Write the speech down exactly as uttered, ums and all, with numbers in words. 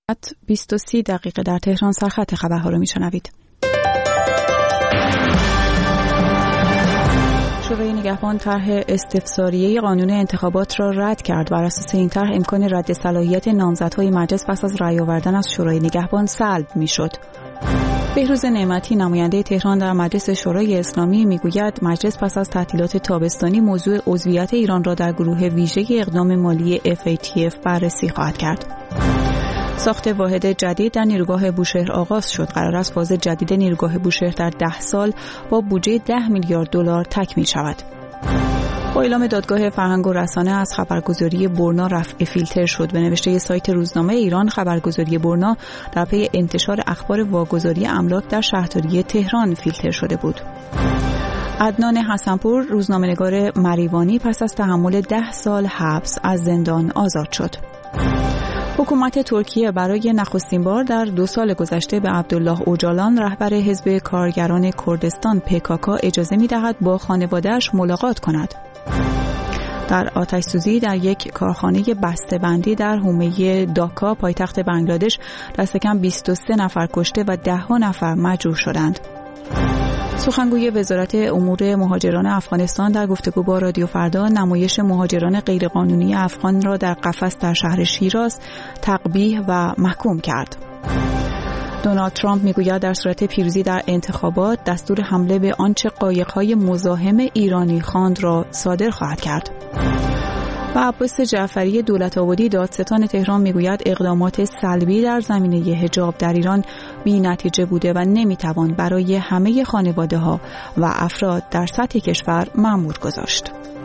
بیست و سی دقیقه در تهران سرخط خبرها رو میشنوید. شورای نگهبان طرح استفساریه قانون انتخابات را رد کرد. بر اساس این طرح امکان رد صلاحیت نامزدهای مجلس پس از رأی آوردن از شورای نگهبان سلب میشد. بهروز نعمتی نماینده تهران در مجلس شورای اسلامی میگوید مجلس پس از تعطیلات تابستانی موضوع عضویت ایران را در گروه ویژه اقدام مالی اف ای تی اف بررسی خواهد کرد. ساخت واحد جدید در نیروگاه بوشهر آغاز شد. قرار است فاز جدید نیروگاه بوشهر در ده سال با بودجه ده میلیارد دلار تکمیل شود. با اعلام دادگاه فرهنگ و رسانه از خبرگزاری برنا رفع فیلتر شد. به نوشته سایت روزنامه ایران، خبرگزاری برنا در پی انتشار اخبار واگذاری املاک در شهرداری تهران فیلتر شده بود. عدنان حسنپور، روزنامه‌نگار مریوانی، پس از تحمل ده سال حبس از زندان آزاد شد. حکومت ترکیه برای نخستین بار در دو سال گذشته به عبدالله اوجالان، رهبر حزب کارگران کردستان پی کا کا، اجازه می‌دهد با خانواده‌اش ملاقات کند. در آتش سوزی در یک کارخانه بسته‌بندی در حومه داکا پایتخت بنگلادش دست کم بیست و سه نفر کشته و ده ها نفر مجروح شدند. سخنگوی وزارت امور مهاجران افغانستان در گفتگو با رادیو فردا نمایش مهاجران غیرقانونی افغان را در قفس در شهر شیراز تقبیح و محکوم کرد. دونالد ترامپ میگوید در صورت پیروزی در انتخابات دستور حمله به آنچه قایق‌های مزاحم ایرانی خواند را صادر خواهد کرد. و عباس جعفری دولت‌آبادی، دادستان تهران، میگوید اقدامات سلبی در زمینه حجاب در ایران بی نتیجه بوده و نمیتوان برای همه خانواده‌ها و افراد در سطح کشور مأمور گذاشت.